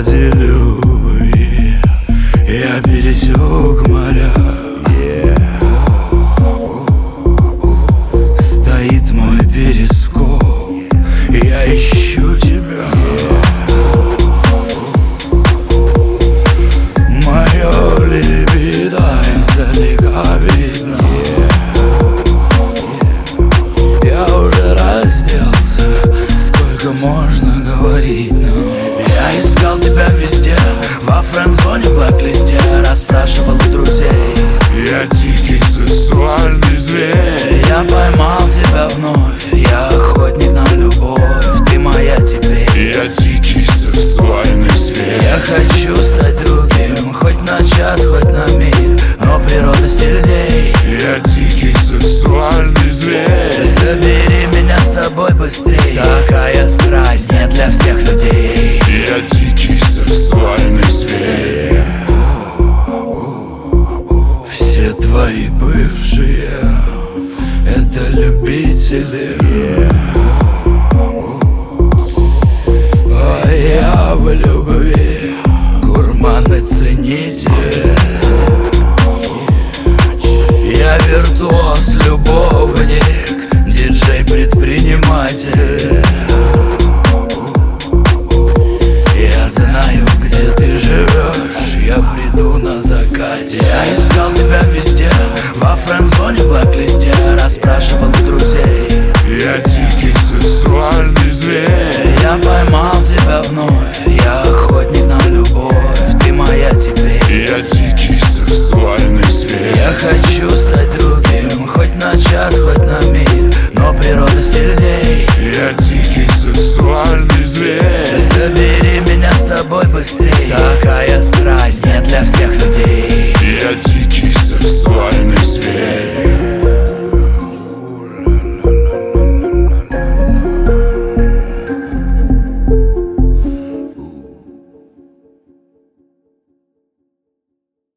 поделюй. Я пересек моря, стоит мой перископ, я ищу тебя. Моё либидо издалека видно. Я уже разделся, сколько можно говорить, но я искал тебя везде, во френдзоне, блэк-листе, расспрашивал у друзей. Я дикий сексуальный зверь. Я поймал тебя вновь, я охотник на любовь, ты моя теперь. Я дикий сексуальный зверь. Я хочу стать другим, хоть на час, хоть на миг, но природа сильней. Я дикий сексуальный зверь. Забери меня с собой быстрей, такая страсть не для всех людей. Я дикий сексуальный зверь. Все твои бывшие — это любители, а я в любви гурман и ценитель. Я виртуоз, любовник, диджей-предприниматель. Я знаю, где ты живешь, я приду на закате. Я искал тебя везде, во френдзоне, блэк-листе, расспрашивал у друзей. Я дикий сексуальный зверь. Я поймал тебя вновь, я охотник на любовь, ты моя теперь. Я дикий сексуальный зверь. Я хочу стать другим, хоть на час, хоть на миг, но природа сильней. Я дикий сексуальный зверь. Забери меня с собой быстрей, такая страсть не для всех людей.